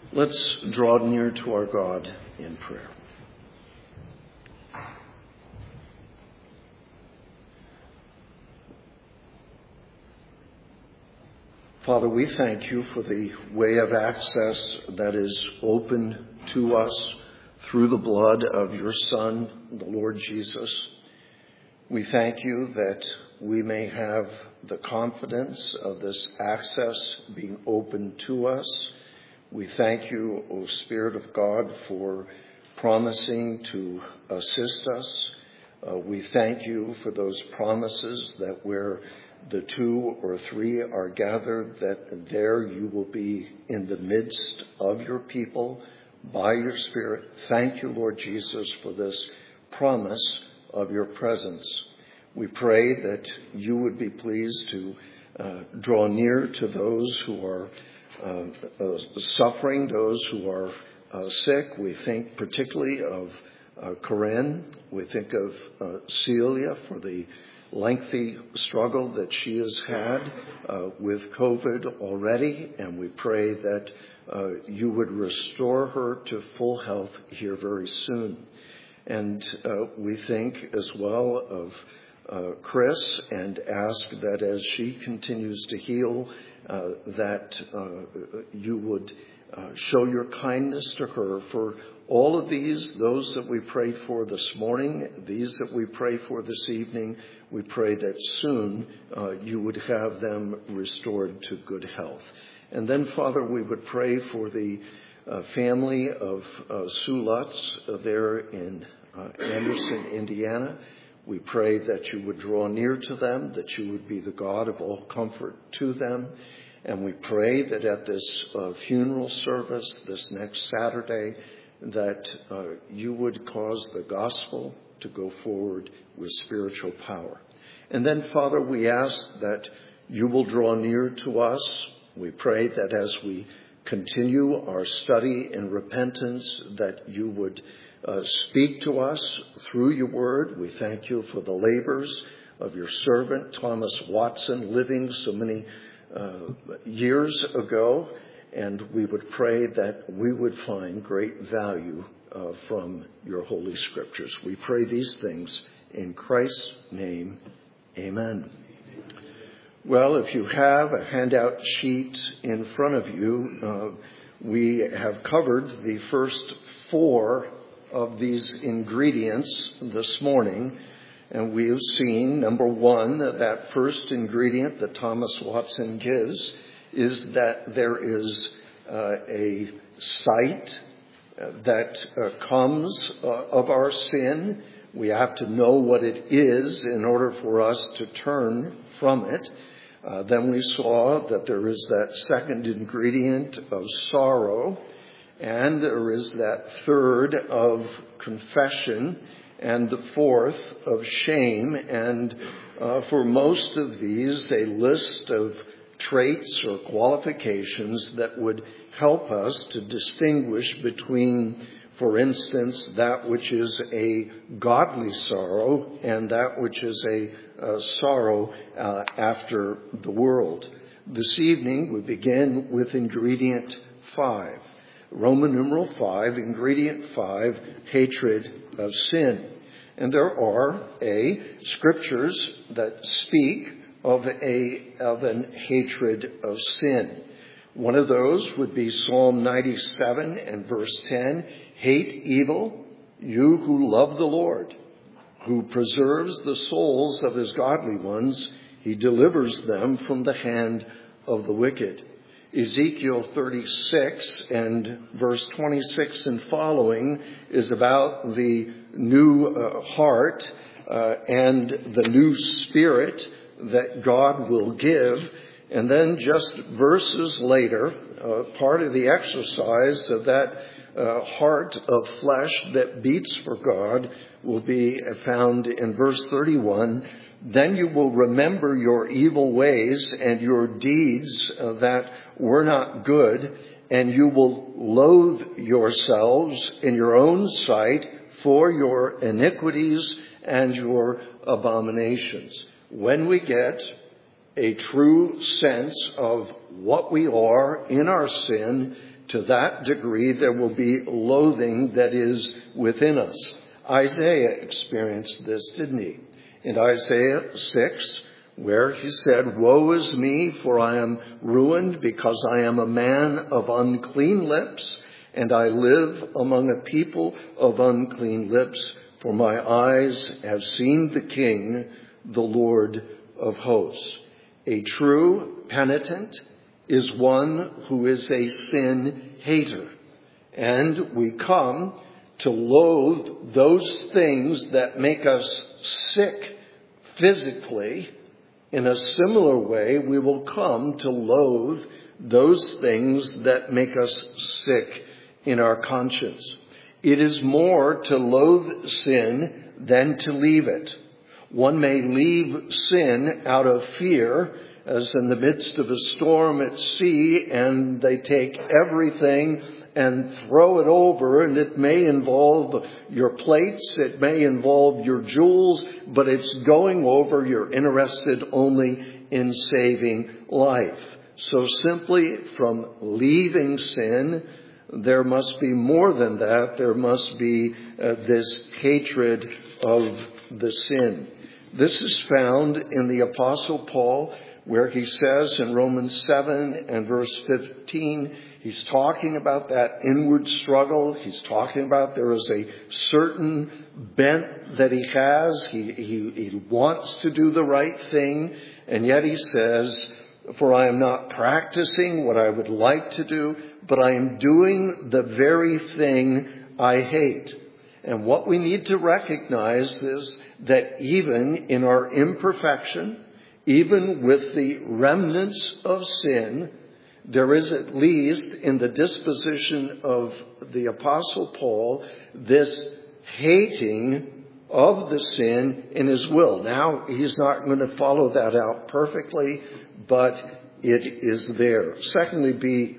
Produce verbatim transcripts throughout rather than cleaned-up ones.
Let's draw near to our God in prayer. Father, we thank you for the way of access that is open to us through the blood of your Son, the Lord Jesus. We thank you that we may have the confidence of this access being open to us. We thank you, O Spirit of God, for promising to assist us. Uh, we thank you for those promises that where the two or three are gathered, that there you will be in the midst of your people by your Spirit. Thank you, Lord Jesus, for this promise of your presence. We pray that you would be pleased to uh, draw near to those who are Uh, uh, suffering, those who are uh, sick. We think particularly of uh, Corinne. We think of uh, Celia for the lengthy struggle that she has had uh, with COVID already, and we pray that uh, you would restore her to full health here very soon. And uh, we think as well of uh, Chris, and ask that as she continues to heal, Uh, that uh, you would uh, show your kindness to her. For all of these, those that we prayed for this morning, these that we pray for this evening, we pray that soon uh, you would have them restored to good health. And then, Father, we would pray for the uh, family of uh, Sue Lutz uh, there in uh, Anderson, Indiana. We pray that you would draw near to them, that you would be the God of all comfort to them. And we pray that at this uh, funeral service this next Saturday, that uh, you would cause the gospel to go forward with spiritual power. And then, Father, we ask that you will draw near to us. We pray that as we continue our study in repentance, that you would uh, speak to us through your word. We thank you for the labors of your servant, Thomas Watson, living so many Uh, years ago, and we would pray that we would find great value uh, from your holy scriptures. We pray these things in Christ's name. Amen. Well, if you have a handout sheet in front of you, uh, we have covered the first four of these ingredients this morning. And we have seen, number one, that that first ingredient that Thomas Watson gives is that there is uh, a sight that uh, comes uh, of our sin. We have to know what it is in order for us to turn from it. Uh, then we saw that there is that second ingredient of sorrow, and there is that third of confession, and the fourth of shame. And uh, for most of these, a list of traits or qualifications that would help us to distinguish between, for instance, that which is a godly sorrow and that which is a, a sorrow uh, after the world. This evening, we begin with ingredient five. Roman numeral five, ingredient five, hatred of sin. And there are a scriptures that speak of a of an hatred of sin. One of those would be Psalm ninety-seven and verse ten. Hate evil, you who love the Lord, who preserves the souls of his godly ones. He delivers them from the hand of the wicked. Ezekiel thirty-six and verse twenty-six and following is about the new uh, heart uh, and the new spirit that God will give. And then just verses later, uh, part of the exercise of that uh, heart of flesh that beats for God will be found in verse thirty-one. Then you will remember your evil ways and your deeds uh, that were not good, and you will loathe yourselves in your own sight for your iniquities and your abominations. When we get a true sense of what we are in our sin, to that degree there will be loathing that is within us. Isaiah experienced this, didn't he? In Isaiah six, where he said, "Woe is me, for I am ruined, because I am a man of unclean lips, and I live among a people of unclean lips, for my eyes have seen the King, the Lord of hosts." A true penitent is one who is a sin hater. And we come to loathe those things that make us sick physically. In a similar way, we will come to loathe those things that make us sick in our conscience. It is more to loathe sin than to leave it. One may leave sin out of fear, as in the midst of a storm at sea, and they take everything and throw it over, and it may involve your plates, it may involve your jewels, but it's going over. You're interested only in saving life. So simply from leaving sin, there must be more than that. There must be uh, this hatred of the sin. This is found in the Apostle Paul, where he says in Romans seven and verse fifteen, he's talking about that inward struggle. He's talking about there is a certain bent that he has. He, he, he wants to do the right thing. And yet he says, "For I am not practicing what I would like to do, but I am doing the very thing I hate." And what we need to recognize is that even in our imperfection, even with the remnants of sin, there is at least in the disposition of the Apostle Paul this hating of the sin in his will. Now, he's not going to follow that out perfectly, but it is there. Secondly, be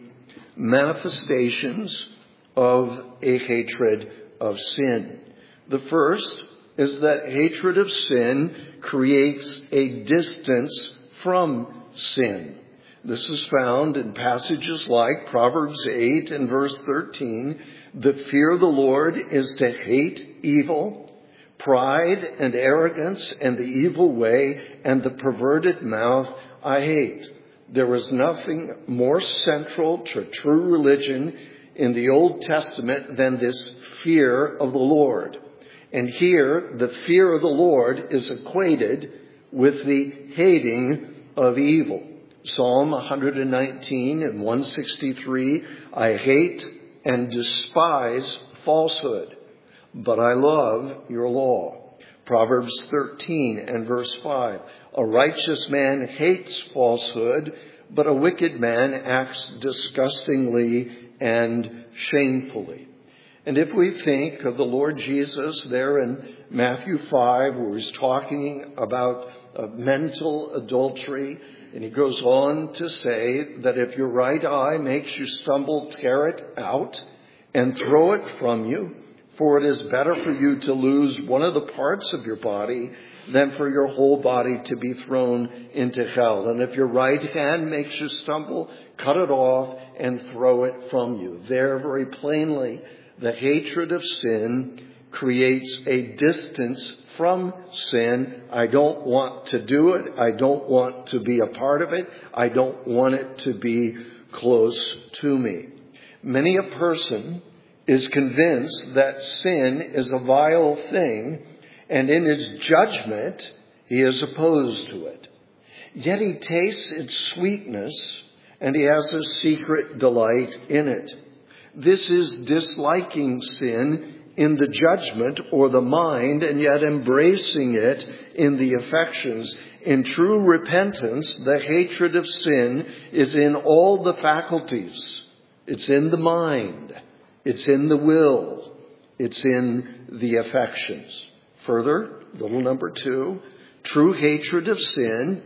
manifestations of a hatred of sin. The first is that hatred of sin creates a distance from sin. This is found in passages like Proverbs eight and verse thirteen. "The fear of the Lord is to hate evil, pride and arrogance and the evil way and the perverted mouth I hate." There is nothing more central to true religion in the Old Testament than this fear of the Lord. And here, the fear of the Lord is equated with the hating of evil. Psalm one nineteen and one sixty-three, "I hate and despise falsehood, but I love your law." Proverbs thirteen and verse five, "A righteous man hates falsehood, but a wicked man acts disgustingly and shamefully." And if we think of the Lord Jesus there in Matthew five, where he's talking about uh, mental adultery, and he goes on to say that if your right eye makes you stumble, tear it out and throw it from you. For it is better for you to lose one of the parts of your body than for your whole body to be thrown into hell. And if your right hand makes you stumble, cut it off and throw it from you. There, very plainly, the hatred of sin creates a distance from sin. I don't want to do it. I don't want to be a part of it. I don't want it to be close to me. Many a person is convinced that sin is a vile thing, and in his judgment, he is opposed to it. Yet he tastes its sweetness, and he has a secret delight in it. This is disliking sin in the judgment or the mind, and yet embracing it in the affections. In true repentance, the hatred of sin is in all the faculties. It's in the mind. It's in the will. It's in the affections. Further, little number two, true hatred of sin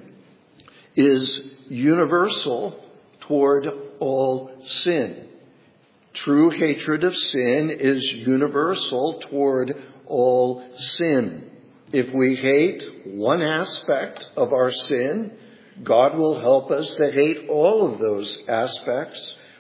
is universal toward all sin. True hatred of sin is universal toward all sin. If we hate one aspect of our sin, God will help us to hate all of those aspects.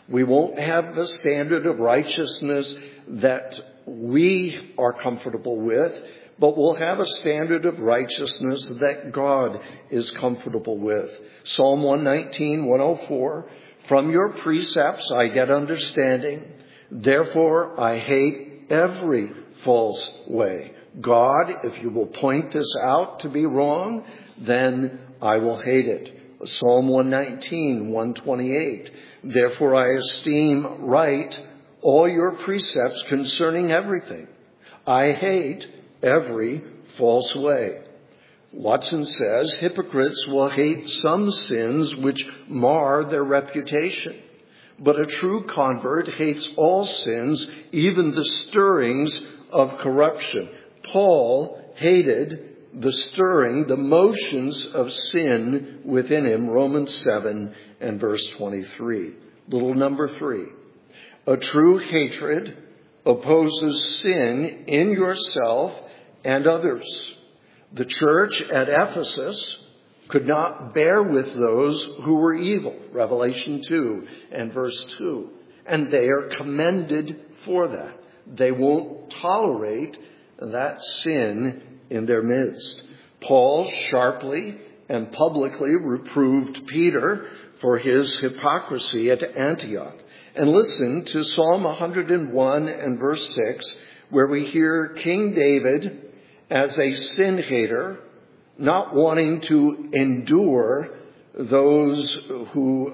We won't have the standard of righteousness that we are comfortable with, but we'll have a standard of righteousness that God is comfortable with. Psalm one nineteen, one oh four, from your precepts I get understanding, therefore I hate every false way. God, if you will point this out to be wrong, then I will hate it. Psalm one nineteen, one twenty-eight, therefore I esteem right all your precepts concerning everything. I hate every false way. Watson says hypocrites will hate some sins which mar their reputation, but a true convert hates all sins, even the stirrings of corruption. Paul hated the stirring, the motions of sin within him, Romans seven and verse twenty-three. Little number three. A true hatred opposes sin in yourself and others. The church at Ephesus could not bear with those who were evil, Revelation two and verse two. And they are commended for that. They won't tolerate that sin in their midst. Paul sharply and publicly reproved Peter for his hypocrisy at Antioch. And listen to Psalm one hundred one and verse six, where we hear King David as a sin hater, not wanting to endure those who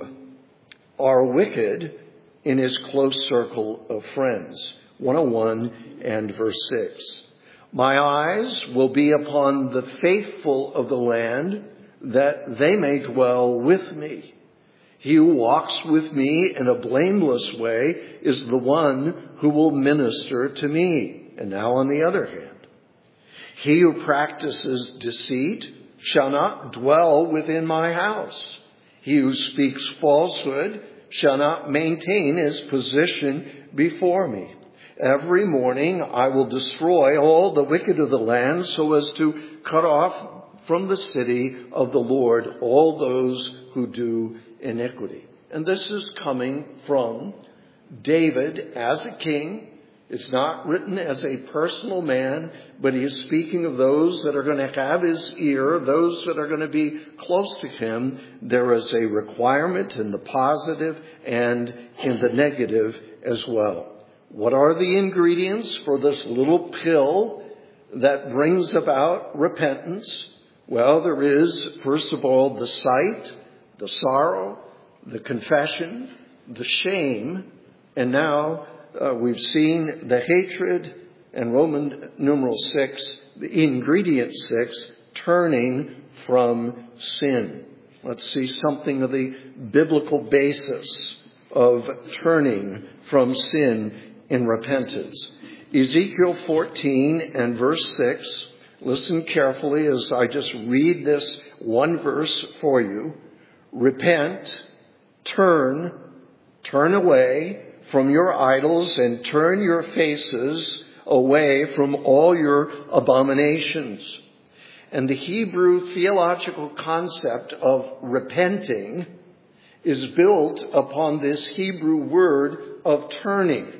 are wicked in his close circle of friends. one oh one and verse six. My eyes will be upon the faithful of the land, that they may dwell with me. He who walks with me in a blameless way is the one who will minister to me. And now on the other hand, he who practices deceit shall not dwell within my house. He who speaks falsehood shall not maintain his position before me. Every morning I will destroy all the wicked of the land, so as to cut off from the city of the Lord all those who do iniquity. And this is coming from David as a king. It's not written as a personal man, but he is speaking of those that are going to have his ear, those that are going to be close to him. There is a requirement in the positive and in the negative as well. What are the ingredients for this little pill that brings about repentance? Well, there is, first of all, the sight, the sorrow, the confession, the shame, and now uh, we've seen the hatred, and Roman numeral six, the ingredient six, turning from sin. Let's see something of the biblical basis of turning from sin in repentance. Ezekiel fourteen and verse six. Listen carefully as I just read this one verse for you. Repent, turn, turn away from your idols and turn your faces away from all your abominations. And the Hebrew theological concept of repenting is built upon this Hebrew word of turning.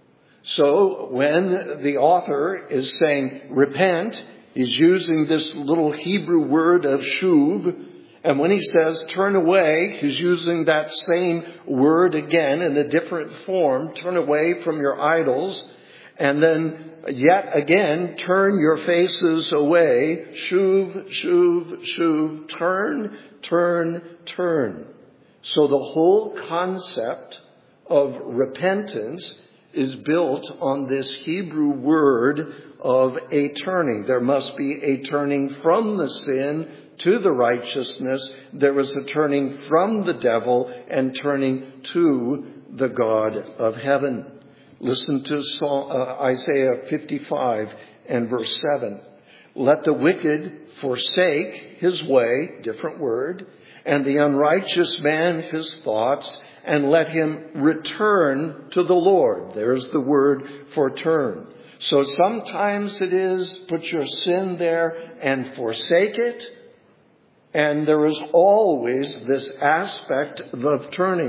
So when the author is saying repent, he's using this little Hebrew word of shuv. And when he says turn away, he's using that same word again in a different form. Turn away from your idols. And then yet again, turn your faces away. Shuv, shuv, shuv. Turn, turn, turn. So the whole concept of repentance is built on this Hebrew word of a turning. There must be a turning from the sin to the righteousness. There is a turning from the devil and turning to the God of heaven. Listen to Isaiah fifty-five and verse seven. Let the wicked forsake his way, different word, and the unrighteous man his thoughts, and let him return to the Lord. There's the word for turn. So sometimes it is put your sin there and forsake it. And there is always this aspect of turning.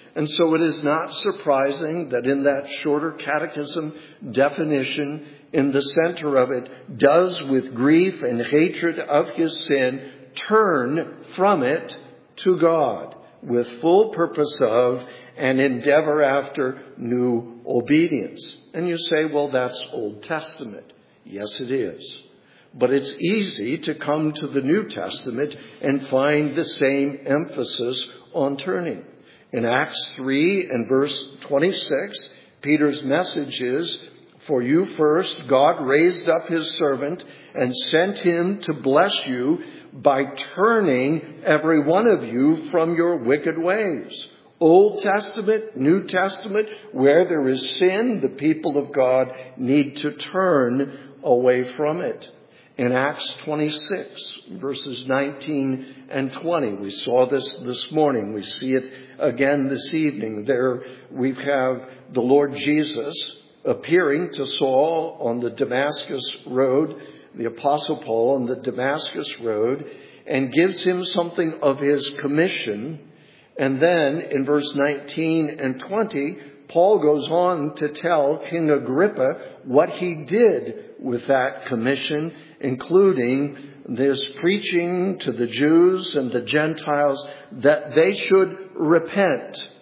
And so it is not surprising that in that shorter catechism definition, in the center of it, does with grief and hatred of his sin turn from it to God with full purpose of and endeavor after new obedience. And you say, well, that's Old Testament. Yes, it is. But it's easy to come to the New Testament and find the same emphasis on turning. In Acts three and verse twenty-six, Peter's message is, for you first, God raised up his servant and sent him to bless you by turning every one of you from your wicked ways. Old Testament, New Testament, where there is sin, the people of God need to turn away from it. In Acts twenty-six, verses nineteen and twenty, we saw this this morning. We see it again this evening. There we have the Lord Jesus appearing to Saul on the Damascus road, the Apostle Paul on the Damascus road, and gives him something of his commission. And then in verse nineteen and twenty, Paul goes on to tell King Agrippa what he did with that commission, including this preaching to the Jews and the Gentiles that they should repent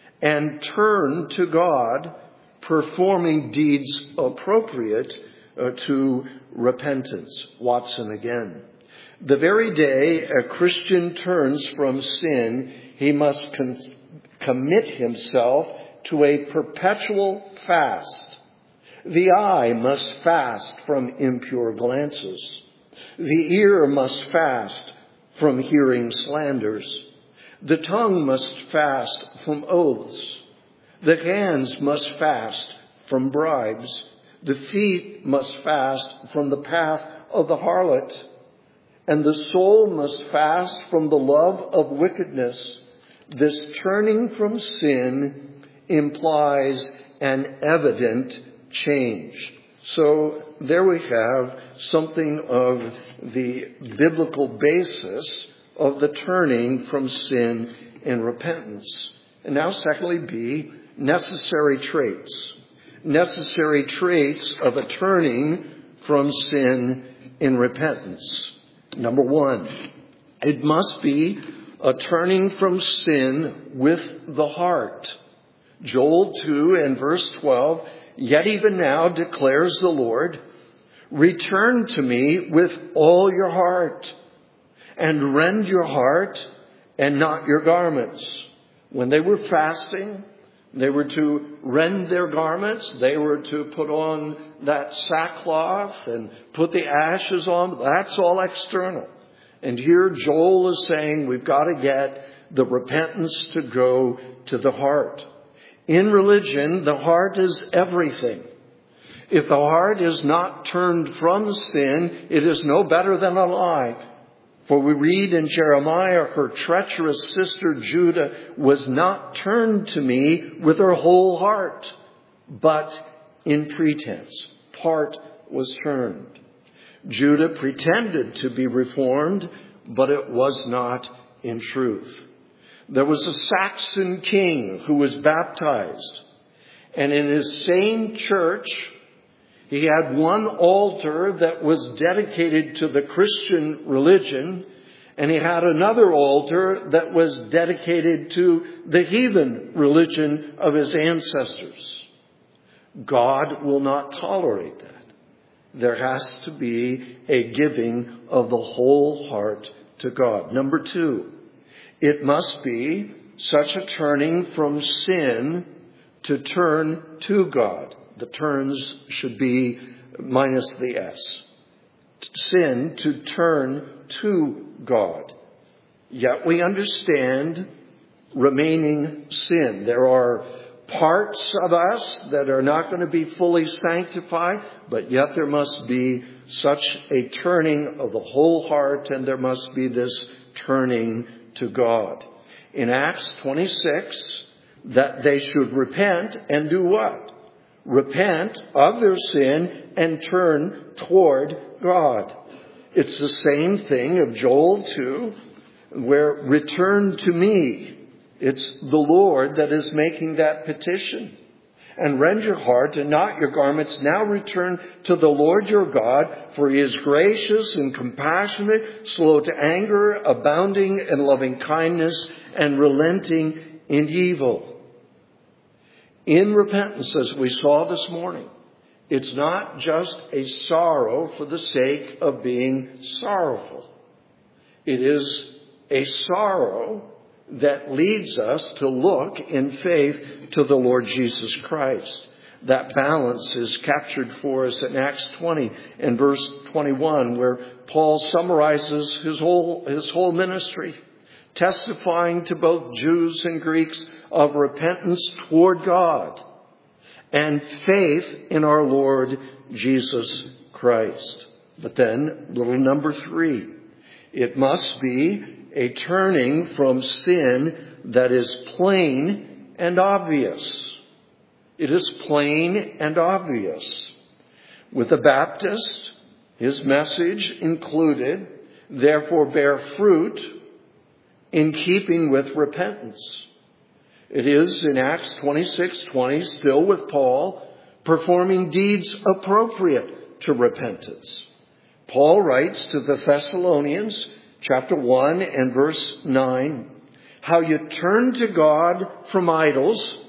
and turn to God, performing deeds appropriate uh, to repentance. Watson again. The very day a Christian turns from sin, he must con- commit himself to a perpetual fast. The eye must fast from impure glances. The ear must fast from hearing slanders. The tongue must fast from oaths. The hands must fast from bribes. The feet must fast from the path of the harlot. And the soul must fast from the love of wickedness. This turning from sin implies an evident change. So there we have something of the biblical basis of the turning from sin in repentance. And now secondly, B, necessary traits. Necessary traits of a turning from sin in repentance. Number one, it must be a turning from sin with the heart. Joel two and verse twelve, yet even now declares the Lord, return to me with all your heart and rend your heart and not your garments. When they were fasting, they were to rend their garments. They were to put on that sackcloth and put the ashes on. That's all external. And here Joel is saying we've got to get the repentance to go to the heart. In religion, the heart is everything. If the heart is not turned from sin, it is no better than a lie. For we read in Jeremiah, her treacherous sister Judah was not turned to me with her whole heart, but in pretense. Part was turned. Judah pretended to be reformed, but it was not in truth. There was a Saxon king who was baptized, and in his same church, he had one altar that was dedicated to the Christian religion, and he had another altar that was dedicated to the heathen religion of his ancestors. God will not tolerate that. There has to be a giving of the whole heart to God. Number two, it must be such a turning from sin to turn to God. The turns should be minus the S. Sin to turn to God. Yet we understand remaining sin. There are parts of us that are not going to be fully sanctified, but yet there must be such a turning of the whole heart, and there must be this turning to God. In Acts twenty-six, that they should repent and do what? Repent of their sin and turn toward God. It's the same thing of Joel two, where return to me It's the Lord that is making that petition. And rend your heart and not your garments. Now return to the Lord your God, for he is gracious and compassionate, slow to anger, abounding in loving kindness, and relenting in evil. In repentance, as we saw this morning, it's not just a sorrow for the sake of being sorrowful. It is a sorrow that leads us to look in faith to the Lord Jesus Christ. That balance is captured for us in Acts twenty and verse twenty-one, where Paul summarizes his whole, his whole ministry, testifying to both Jews and Greeks of repentance toward God and faith in our Lord Jesus Christ. But then, little number three, it must be a turning from sin that is plain and obvious. It is plain and obvious. With the Baptist, his message included, therefore bear fruit in keeping with repentance. It is in Acts twenty-six twenty, still with Paul, performing deeds appropriate to repentance. Paul writes to the Thessalonians, chapter one and verse nine, how you turn to God from idols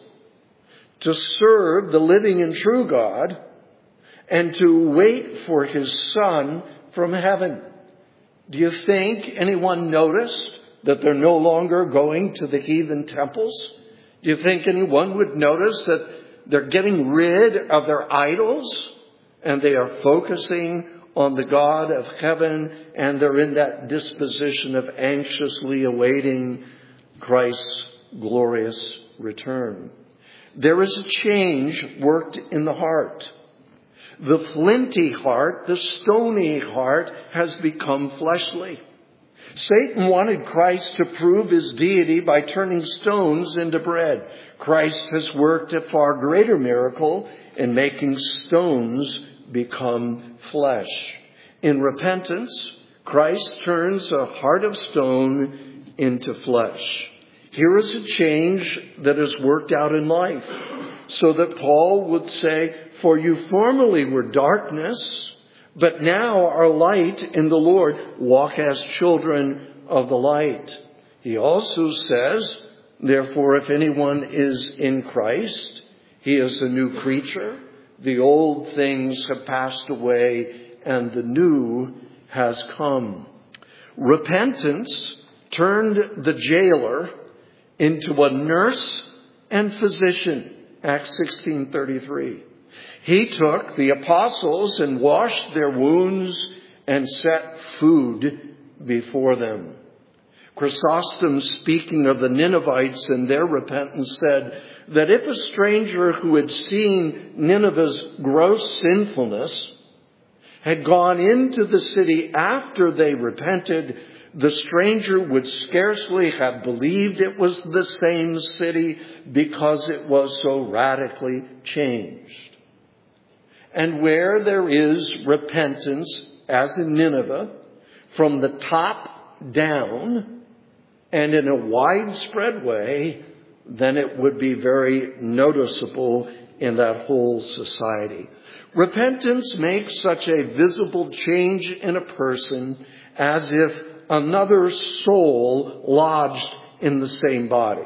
to serve the living and true God and to wait for his Son from heaven. Do you think anyone noticed that they're no longer going to the heathen temples? Do you think anyone would notice that they're getting rid of their idols and they are focusing on the God of heaven, and they're in that disposition of anxiously awaiting Christ's glorious return? There is a change worked in the heart. The flinty heart, the stony heart, has become fleshly. Satan wanted Christ to prove his deity by turning stones into bread. Christ has worked a far greater miracle in making stones become flesh. In repentance, Christ turns a heart of stone into flesh. Here is a change that is worked out in life, so that Paul would say, for you formerly were darkness, but now are light in the Lord. Walk as children of the light. He also says, therefore, if anyone is in Christ, he is a new creature. The old things have passed away and the new has come. Repentance turned the jailer into a nurse and physician. Acts sixteen thirty-three. He took the apostles and washed their wounds and set food before them. Chrysostom, speaking of the Ninevites and their repentance, said that if a stranger who had seen Nineveh's gross sinfulness had gone into the city after they repented, the stranger would scarcely have believed it was the same city because it was so radically changed. And where there is repentance, as in Nineveh, from the top down and in a widespread way, then it would be very noticeable in that whole society. Repentance makes such a visible change in a person as if another soul lodged in the same body.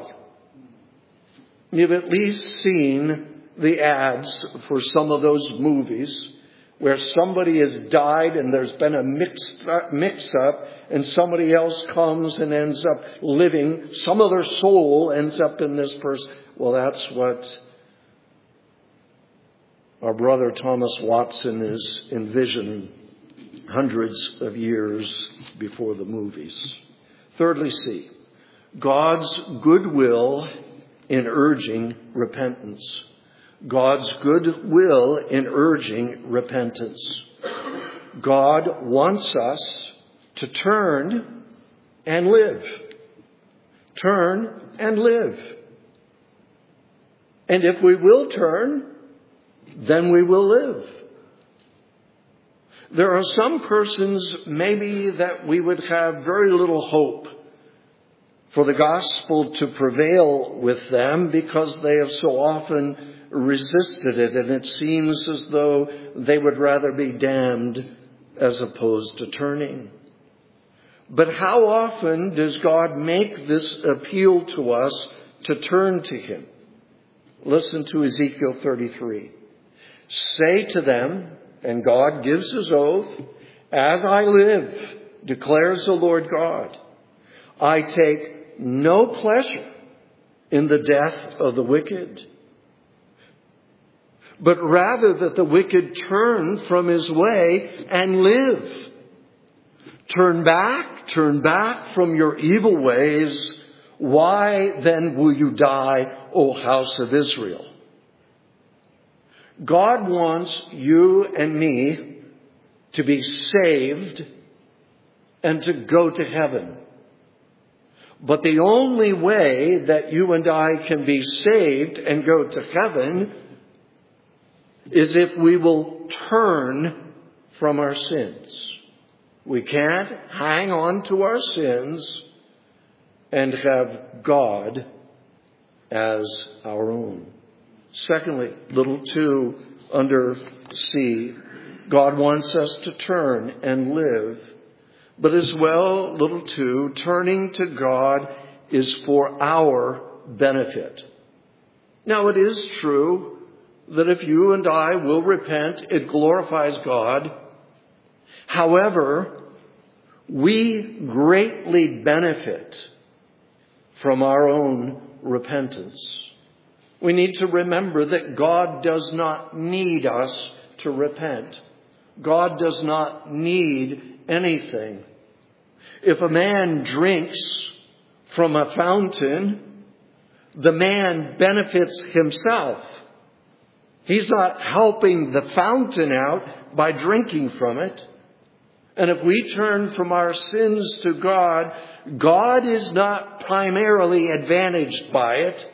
You've at least seen the ads for some of those movies where somebody has died and there's been a mix, mix up and somebody else comes and ends up living. Some other soul ends up in this person. Well, that's what our brother Thomas Watson is envisioning hundreds of years before the movies. Thirdly, see, God's goodwill in urging repentance. God's goodwill in urging repentance. God wants us to turn and live. Turn and live. And if we will turn, then we will live. There are some persons maybe that we would have very little hope for the gospel to prevail with them because they have so often resisted it, and it seems as though they would rather be damned as opposed to turning. But how often does God make this appeal to us to turn to Him? Listen to Ezekiel thirty-three. Say to them, and God gives His oath, as I live, declares the Lord God, I take no pleasure in the death of the wicked, but rather that the wicked turn from his way and live. Turn back, turn back from your evil ways. Why then will you die, O house of Israel? God wants you and me to be saved and to go to heaven. But the only way that you and I can be saved and go to heaven is if we will turn from our sins. We can't hang on to our sins and have God as our own. Secondly, little two under C, God wants us to turn and live. But as well, little two, turning to God is for our benefit. Now, it is true that if you and I will repent, it glorifies God. However, we greatly benefit from our own repentance. We need to remember that God does not need us to repent. God does not need anything. If a man drinks from a fountain, the man benefits himself. He's not helping the fountain out by drinking from it. And if we turn from our sins to God, God is not primarily advantaged by it,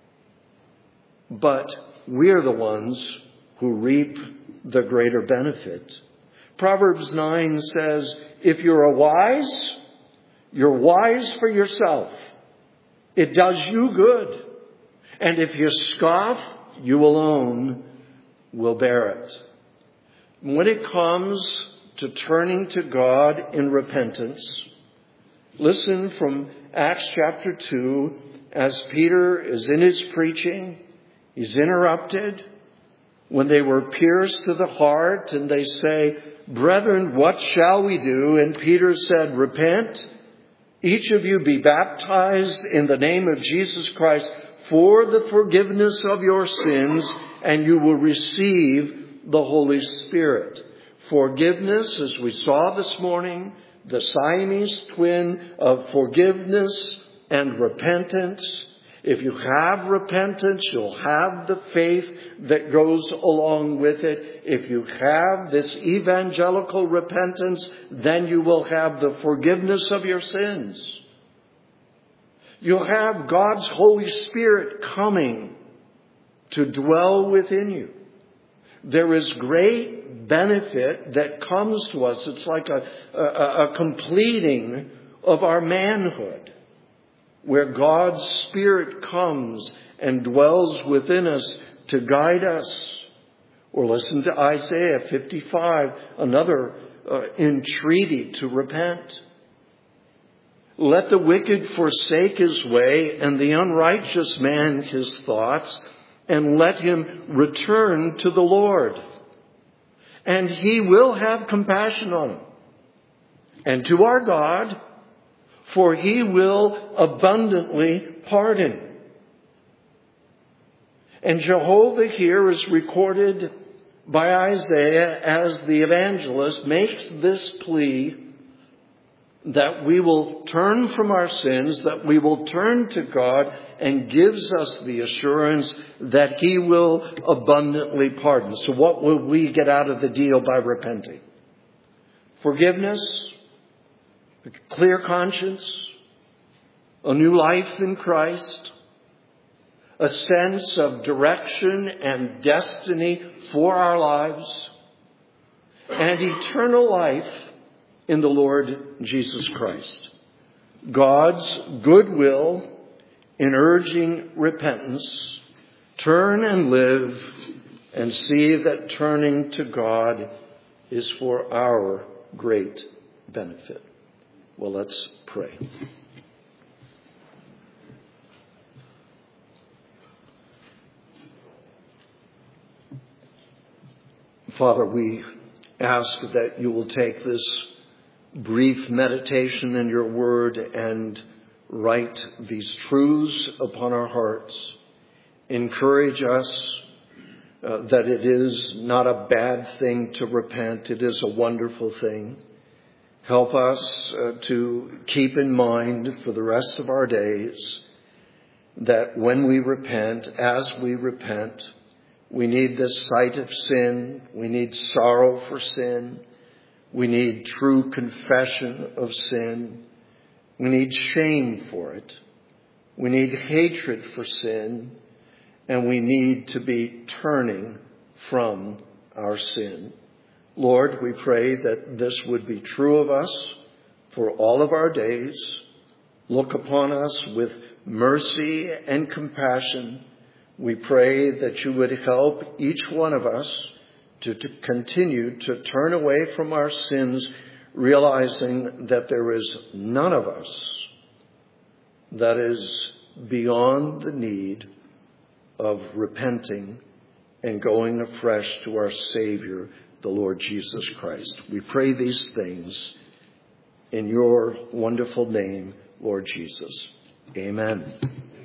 but we're the ones who reap the greater benefit. Proverbs nine says, if you're wise, you're wise for yourself. It does you good. And if you scoff, you alone will bear it. When it comes to turning to God in repentance, listen from Acts chapter two, as Peter is in his preaching, he's interrupted when they were pierced to the heart, and they say, brethren, what shall we do? And Peter said, repent, each of you be baptized in the name of Jesus Christ for the forgiveness of your sins, and you will receive the Holy Spirit. Forgiveness, as we saw this morning, the Siamese twin of forgiveness and repentance. If you have repentance, you'll have the faith that goes along with it. If you have this evangelical repentance, then you will have the forgiveness of your sins. You'll have God's Holy Spirit coming to dwell within you. There is great benefit that comes to us. It's like a, a, a completing of our manhood, where God's Spirit comes and dwells within us to guide us. Or listen to Isaiah fifty-five, another uh, entreaty to repent. Let the wicked forsake his way, and the unrighteous man his thoughts, and let him return to the Lord. And He will have compassion on him. And to our God, for He will abundantly pardon. And Jehovah here is recorded by Isaiah as the evangelist makes this plea that we will turn from our sins, that we will turn to God, and gives us the assurance that He will abundantly pardon. So what will we get out of the deal by repenting? Forgiveness, a clear conscience, a new life in Christ, a sense of direction and destiny for our lives, and eternal life in the Lord Jesus Christ. God's goodwill in urging repentance. Turn and live, and see that turning to God is for our great benefit. Well, let's pray. Father, we ask that you will take this brief meditation in your word and write these truths upon our hearts. Encourage us uh, that it is not a bad thing to repent. It is a wonderful thing. Help us uh, to keep in mind for the rest of our days that when we repent, as we repent, we need the sight of sin. We need sorrow for sin. We need true confession of sin. We need shame for it. We need hatred for sin. And we need to be turning from our sin. Lord, we pray that this would be true of us for all of our days. Look upon us with mercy and compassion. We pray that you would help each one of us to, to continue to turn away from our sins, realizing that there is none of us that is beyond the need of repenting and going afresh to our Savior, the Lord Jesus Christ. We pray these things in your wonderful name, Lord Jesus. Amen.